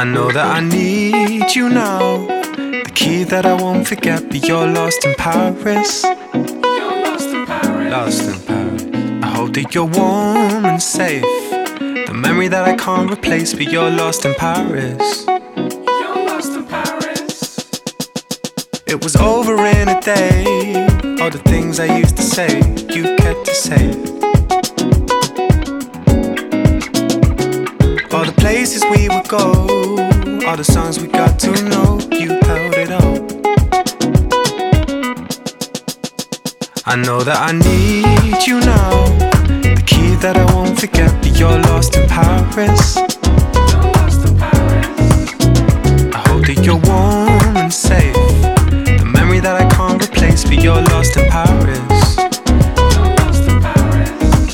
I know that I need you now, the key that I won't forget, but you're lost in Paris. You're lost in Paris. Lost in Paris. I hope that you're warm and safe, the memory that I can't replace, but you're lost in Paris. You're lost in Paris. It was over in a day, all the things I used to say, you kept to say. All the places we would go, all the songs we got to know, you held it up. I know that I need you now, the key that I won't forget, but you're lost in Paris. You're lost in Paris. I hope that you're warm and safe, the memory that I can't replace, but you're lost in Paris. You're lost in Paris.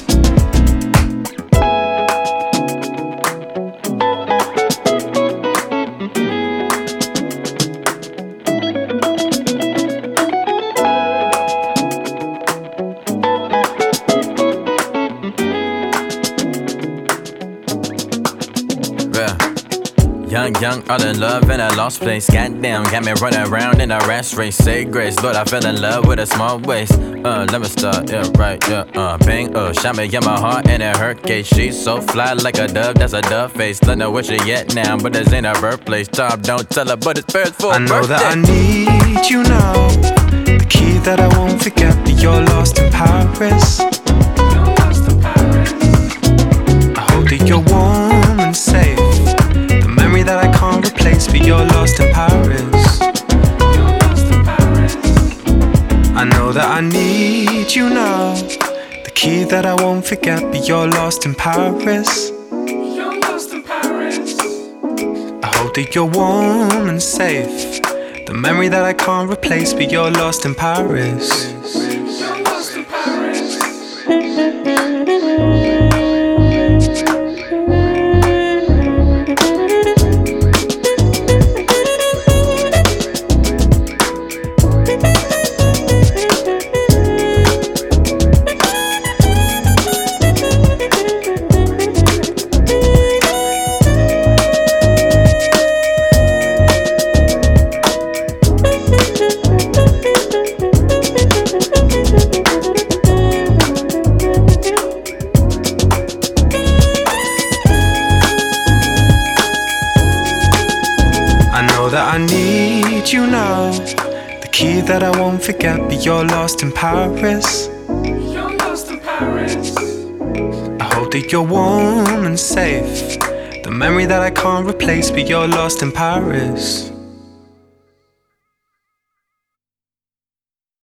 Young, all in love in a lost place. Goddamn, got me running around in a rat race. Say grace, Lord, I fell in love with a small waist. Let me start, yeah, right, yeah, bang, shot me in my heart and it hurt case. She's so fly like a dove, that's a dove face. Don't know where she at now, but this ain't her birthplace. Tom, don't tell her, but it's first for I know birthday. that I need you now, the key that I won't forget, but you're lost in Paris. You're lost in Paris. I hope that you're warm and safe, the memory that I can't replace, but you're lost in Paris. You're lost in Paris. I know that I need you now, the key that I won't forget, but you're lost in Paris. You're lost in Paris. I hope that you're warm and safe, the memory that I can't replace, but you're lost in Paris. You're lost in Paris. I know that I need you now, the key that I won't forget, but you're lost in Paris. You're lost in Paris. I hope that you're warm and safe, the memory that I can't replace, but you're lost in Paris.